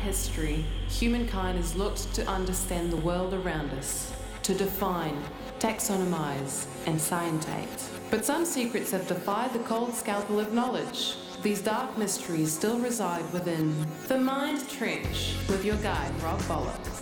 history, humankind has looked to understand the world around us, to define, taxonomize, and scientate. But some secrets have defied the cold scalpel of knowledge. These dark mysteries still reside within the Mind Trench with your guide, Rob Bollocks.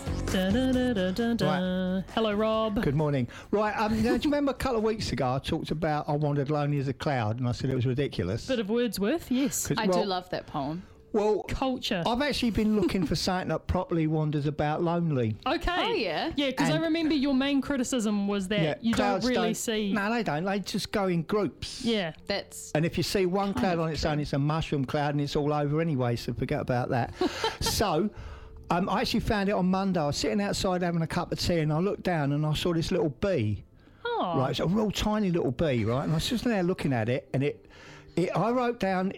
Right. Hello, Rob. Good morning. Right, do you remember a couple of weeks ago I talked about I Wandered Lonely as a Cloud and I said it was ridiculous? Bit of Wordsworth, yes. I do love that poem. Well, Culture. I've actually been looking for something that properly wanders about lonely. Okay. Oh, yeah? Yeah, because I And- remember your main criticism was that you don't clouds really see... No, they don't. They just go in groups. Yeah. That's And if you see one cloud on its own, it's a mushroom cloud and it's all over anyway, so forget about that. So, I actually found it on Monday. I was sitting outside having a cup of tea and I looked down and I saw this little bee. Oh. Right, it's a real tiny little bee, right? And I was just there looking at it and I wrote down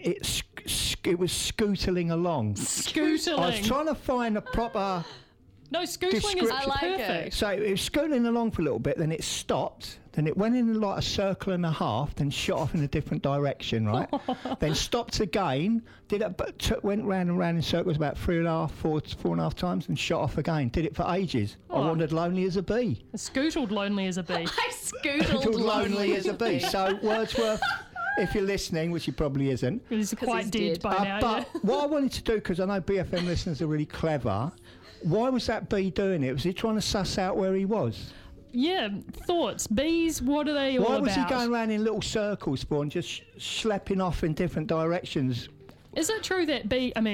it was scootling along. Scootling. I was trying to find a proper... No, scootling is description. I like it. perfect. So it was scooting along for a little bit, then it stopped, then it went in like a circle and a half, then shot off in a different direction, right? Then stopped again, went round and round in circles about 4.5 times, and shot off again. Did it for ages. I Oh. wandered lonely as a bee. Scootled lonely as a bee. I scootled lonely as a bee. So Wordsworth, if you're listening, which he probably isn't. He's quite he's dead dead. by now, But what I wanted to do, because I know BFM listeners are really clever, why was that bee doing it? Was he trying to suss out where he was? yeah. Thoughts. Bees, what are they all Why about? was he going around in little circles for and just schlepping off in different directions? Is it true that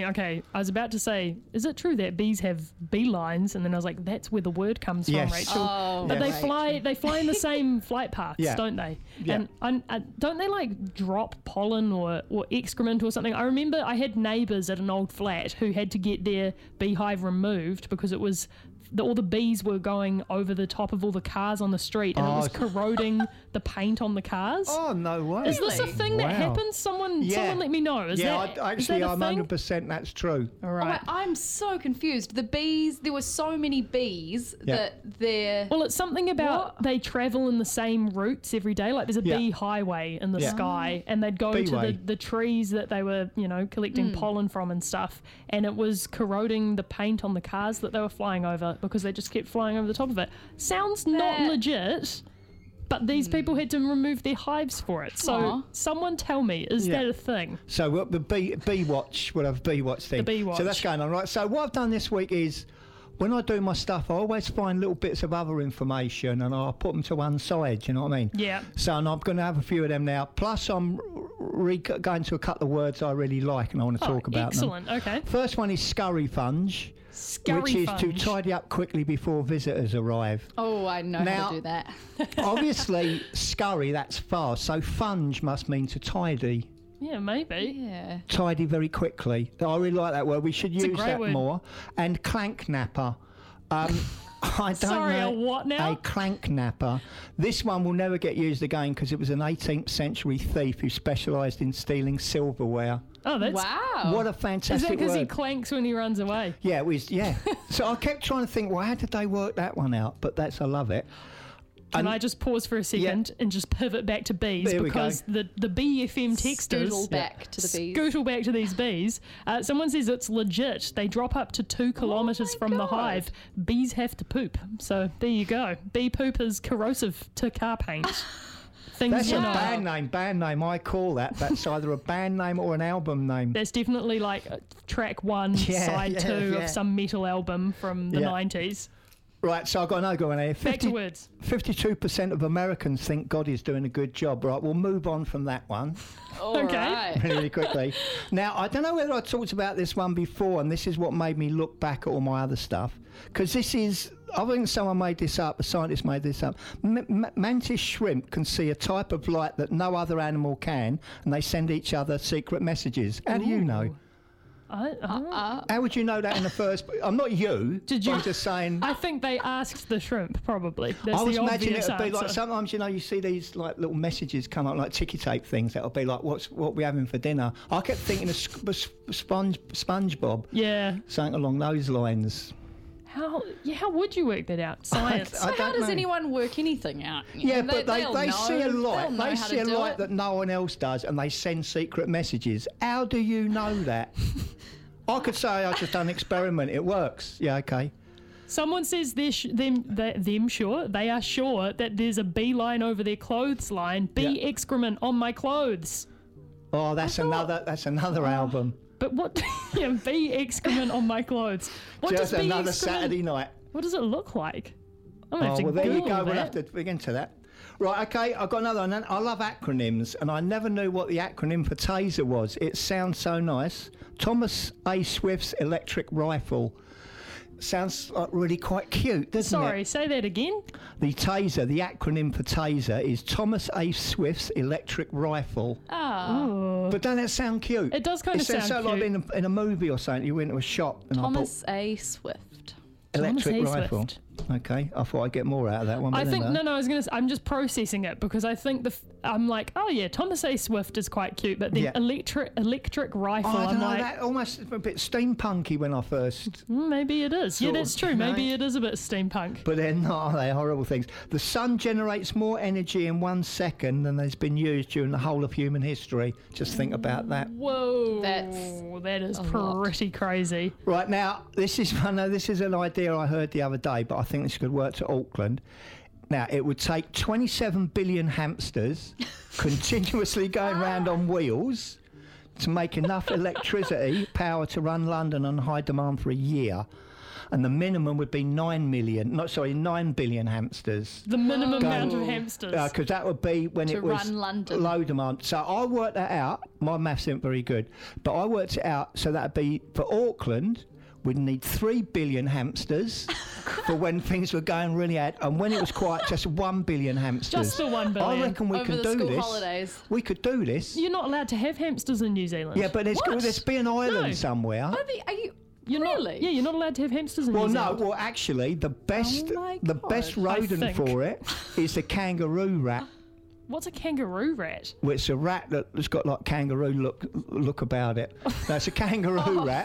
I was about to say, is it true that bees have beelines? And then I was like, that's where the word comes Yes. from, Rachel. Oh, But Yes. they fly in the same flight paths, Yeah. don't they? Yeah. And don't they like drop pollen or excrement or something? I remember I had neighbours at an old flat who had to get their beehive removed because it was all the bees were going over the top of all the cars on the street and it was corroding the paint on the cars. Oh, no way. Is this a Really? thing that Wow. happens? Someone let me know. Is that actually, a I'm thing? 100% that's true. All Oh, right. I'm so confused. The bees, there were so many bees Yeah. that they're... Well, it's something about What? they travel in the same routes every day. Like there's a Yeah. bee highway in the Yeah. sky, and they'd go to Bee-way. the trees that they were, collecting pollen from and stuff, and it was corroding the paint on the cars that they were flying over because they just kept flying over the top of it. Sounds not That- legit, but these people had to remove their hives for it. So Aw. someone tell me, is Yeah. that a thing? So the bee watch, we'll have a bee watch thing. The bee So that's watch. going on, right? So what I've done this week is, when I do my stuff, I always find little bits of other information and I'll put them to one side, you know what I mean? Yeah. So and I'm going to have a few of them now. Plus I'm going to a couple of words I really like and I want to talk about excellent. them. Okay. First one is scurryfunge, Scurry which is to funge. tidy up quickly before visitors arrive. Oh, I know how Now- to do that. Obviously, scurry, that's fast. So funge must mean to tidy. Yeah, maybe. Yeah. Tidy very quickly. I really like that word. We should a use great that word. more. And clank napper. I don't Sorry, know. a what now? A clank napper. This one will never get used again because it was an 18th century thief who specialised in stealing silverware. Oh, that's Wow. What a Is that fantastic because he word. clanks when he runs away? Yeah, it was. Yeah. So I kept trying to think, well, how did they work that one out? But I love it. Can And- I just pause for a second and just pivot back to bees There we because the BFM texters Scootle back to the bees. scootle back to these bees. Someone says it's legit. They drop up to 2 kilometres from the God. hive. Bees have to poop. So there you go. Bee poop is corrosive to car paint. Things That's you a know. band name. I call that. That's either a band name or an album name. That's definitely like track 1, Yeah, side yeah, 2 yeah. of some metal album from the Yeah. 90s. Right, so I've got another one here. Back to words. 52% of Americans think God is doing a good job. Right, we'll move on from that one All Okay. right. really quickly. Now, I don't know whether I talked about this one before, and this is what made me look back at all my other stuff, because this is, I think someone made this up, a scientist made this up. Mantis shrimp can see a type of light that no other animal can, and they send each other secret messages. How do you know? How would you know that in the first... I'm not you. Did you- I'm just saying... I think they asked the shrimp, probably. That's I was the imagining obvious it would be like answer. sometimes you see these like little messages come up like ticky tape things that'll be like what we having for dinner. I kept thinking of SpongeBob, Yeah. something along those lines. How would you work that out? Science. I So how don't does know. anyone work anything out? Yeah, but they'll they know. see a light. They'll know They how see to a do light it. that no one else does, and they send secret messages. How do you know that? I could say I just done an experiment. It works. Yeah, okay. Someone says they are sure that there's a bee line over their clothes line. Bee excrement on my clothes. Oh, that's another album. But what? Yeah, bee excrement on my clothes. What Just does bee another excrement? Saturday night. What does it look like? I'm gonna have to Well, there you Google go. We'll that. have to dig into that. Right, okay, I've got another one. I love acronyms, and I never knew what the acronym for taser was. It sounds so nice. Thomas A. Swift's electric rifle. Sounds like really quite cute, doesn't Sorry, it? say that again. The taser, the acronym for taser is Thomas A. Swift's electric rifle. Ah, But doesn't that sound cute? It does kind of sounds sound so like cute. in a movie or something. You went to a shop and Thomas A. Swift. I bought electric Thomas A. rifle. Swift. Okay, I thought I'd get more out of that one. I but think never. no. I was gonna. I'm just processing it because I think I'm like, oh yeah, Thomas A. Swift is quite cute, but then Yeah. electric rifle. Oh, I I'm don't know, like, that almost a bit steampunky when I first. maybe it is. Yeah, Sort that's of, true. you know. Maybe it is a bit steampunk. But they're not, are they? Horrible things. The sun generates more energy in 1 second than has been used during the whole of human history. Just think about that. Whoa, That's that is a lot. pretty crazy. Right now, this is an idea I heard the other day, but I think this could work to Auckland. Now, it would take 27 billion hamsters continuously going round on wheels to make enough electricity power to run London on high demand for a year. And the minimum would be 9 billion hamsters. The minimum Go- amount of hamsters. Because that would be when To it was run London. low demand. So I worked that out. My maths isn't very good, but I worked it out. So that'd be for Auckland, we'd need 3 billion hamsters for when things were going really out, and when it was quiet, just 1 billion hamsters. Just the 1 billion. I reckon we Over could the do school this. holidays. We could do this. You're not allowed to have hamsters in New Zealand. Yeah, but there's be an island No. somewhere. Are you You're really? not. Yeah, you're not allowed to have hamsters in Well, New no. Zealand. Well, actually, the best my best God. rodent think. for it is the kangaroo rat. What's a kangaroo rat? Well, it's a rat that's got like kangaroo look about it. That's a kangaroo rat.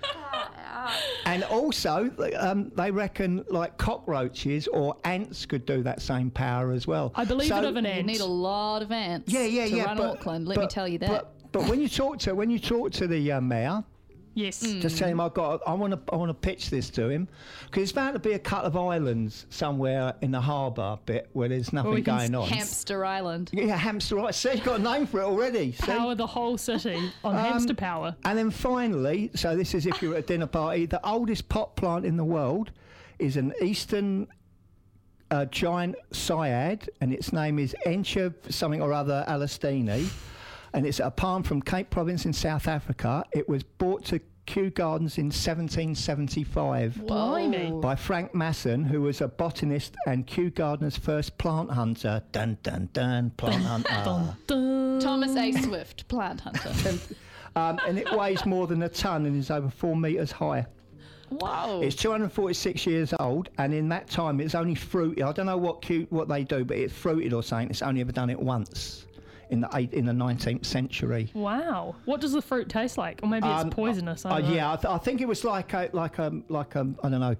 And also, they reckon like cockroaches or ants could do that same power as well. I believe So- it of an You ant. need a lot of ants Yeah. to run but, Auckland. Let me but- tell you that. But when you talk to the mayor, Yes. just tell him I want to pitch this to him, because there's bound to be a couple of islands somewhere in the harbour bit where there's nothing we can going on. Hamster Island. Yeah, hamster. Right, see, you've got a name for it already. See? Power the whole city on hamster power. And then finally, so this is if you're at a dinner party, the oldest pot plant in the world is an eastern giant cyad, and its name is Encha something or other alastini, and it's a palm from Cape Province in South Africa. It was brought to Kew Gardens in 1775 Blimey. by Frank Masson, who was a botanist and Kew Gardens' first plant hunter. Dun dun dun, plant hunter. Dun. Thomas A. Swift, plant hunter. And it weighs more than a tonne and is over 4 metres high. Wow. It's 246 years old, and in that time it's only fruited. I don't know what they do, but it's fruited or something. It's only ever done it once in the 19th century. Wow. What does the fruit taste like? Or maybe it's poisonous. I don't know. Yeah, I think it was like I don't know,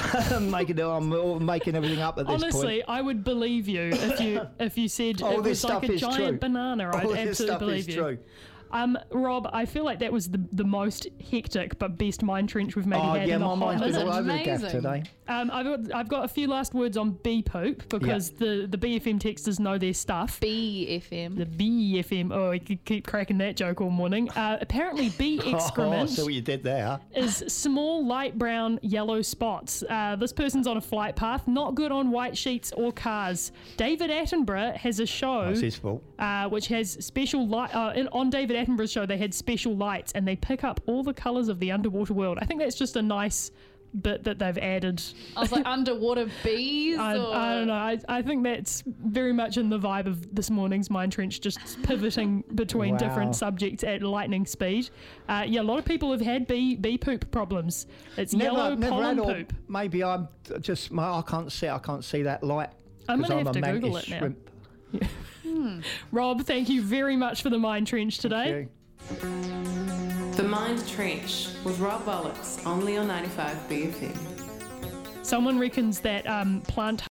making everything up at this point. Honestly, I would believe you if you said All it this was like stuff a is giant true. banana. All I'd this absolutely stuff believe is you. true. Rob, I feel like that was the most hectic but best mind trench we've maybe Oh had yeah, in a my hot mind's been minute. all over the gaff amazing. today. I've got a few last words on bee poop because the BFM texters know their stuff. BFM. The BFM. Oh, I could keep cracking that joke all morning. Apparently, bee Oh, excrement see what you did there. is small light brown yellow spots. This person's on a flight path, not good on white sheets or cars. David Attenborough has a show That's his fault. which has special light. On David Attenborough's show, they had special lights and they pick up all the colours of the underwater world. I think that's just a nice bit that they've added. I was like, underwater bees? I don't know. I think that's very much in the vibe of this morning's Mind Trench, just pivoting between Wow. different subjects at lightning speed. A lot of people have had bee poop problems. It's yellow pollen had, or poop. maybe I can't see that light. I'm 'cause gonna have a to Google mantis it now. shrimp. Rob, thank you very much for the Mind Trench today. Thank you. The Mind Trench with Rob Bollocks, only on 95 BFM. Someone reckons that plant